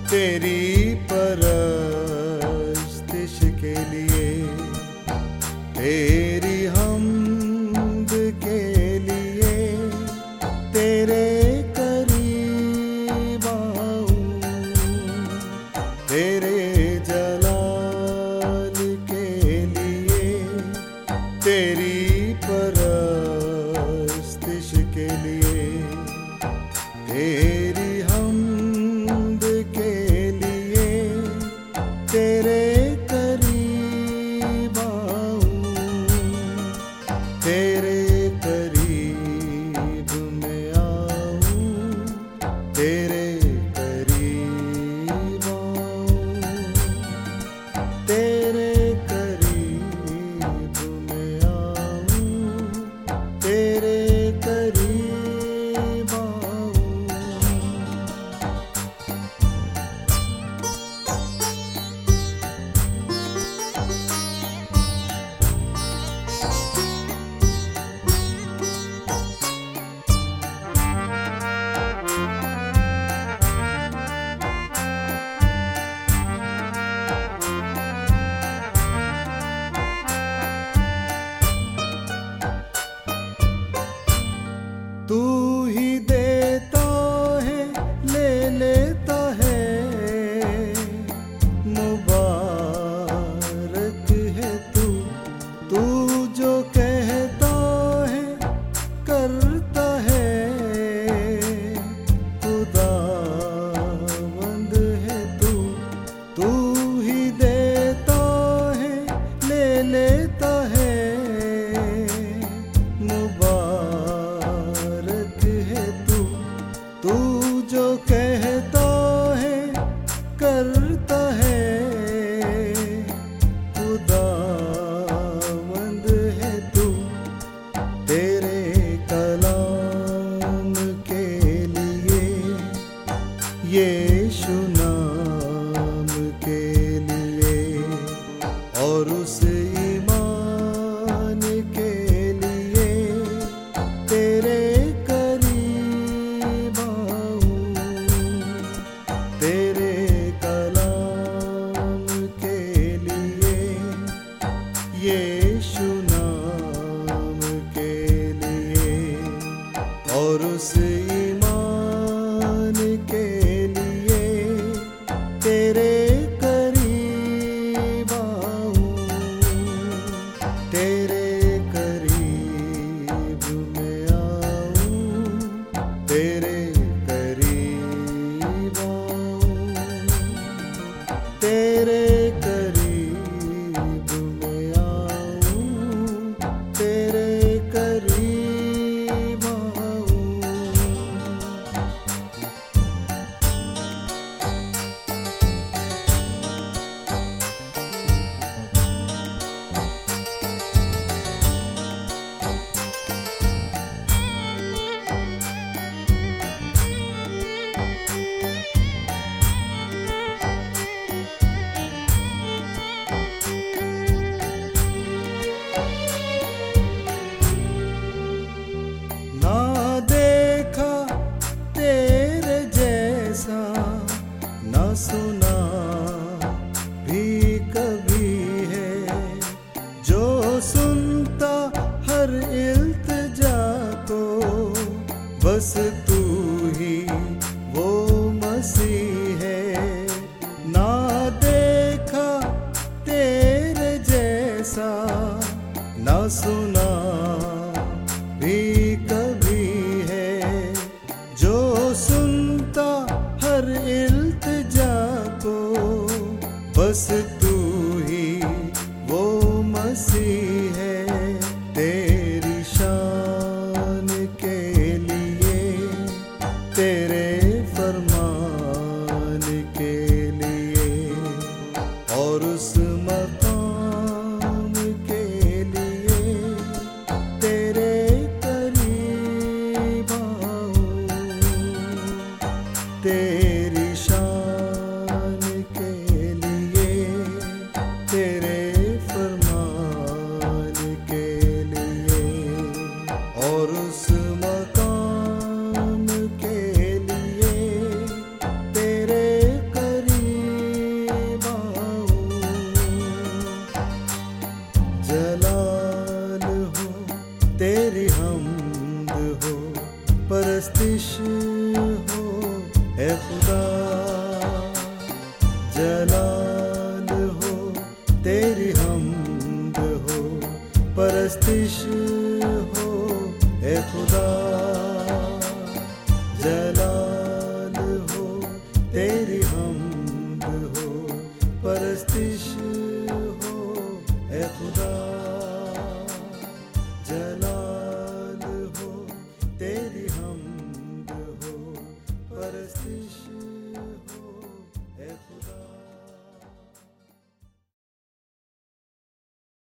तेरी परस्तिश के लिए, तेरी हमद के लिए, तेरे करीब आऊं, तेरे जलाल के लिए, तेरी परस्तिश के लिए, तेरी हमद के लिए, तेरे करीब आऊं, तेरे करीब में आऊं, तेरे करीब आऊं, तेरे करीब में आऊं, तेरे करीब आऊं। तू ही देता है, ले लेता है, मुबारक है तू। तू जो कहता है करता है, खुदावंद है तू। तू ही देता है, ले लेता है, मुबारक है तू। तू जो कहता है करता है, खुदावंद है तू। तेरे कलाम के लिए, यीशु नाम के लिए, और उस ईमान के लिए, तेरे करीब आऊं, तेरे कलाम के लिए, यीशु नाम के लिए, और उस ईमान के लिए, तेरे करीब आऊं, तेरे करीब में आऊं, तेरे करीब आऊं, तेरे करीब में आऊं, तेरे करीब आऊं। ना देखा तेरे जैसा, ना सुना भी कभी है, जो सुनता हर इल्तिजा को, बस तू ही वो मसीह है। ना देखा तेरे जैसा, ना सुना भी कभी है, जो सुनता हर इल्तिजा को, बस तू ही वो मसीह है। तेरी शान के लिए, तेरे फरमान के लिए, और उस मकाम के लिए, तेरे करीब आऊं, तेरी शान के लिए, जलाल हो तेरी हमद हो, परस्तिश हो ए खुदा। जलाल हो तेरी हमद हो, परस्तिश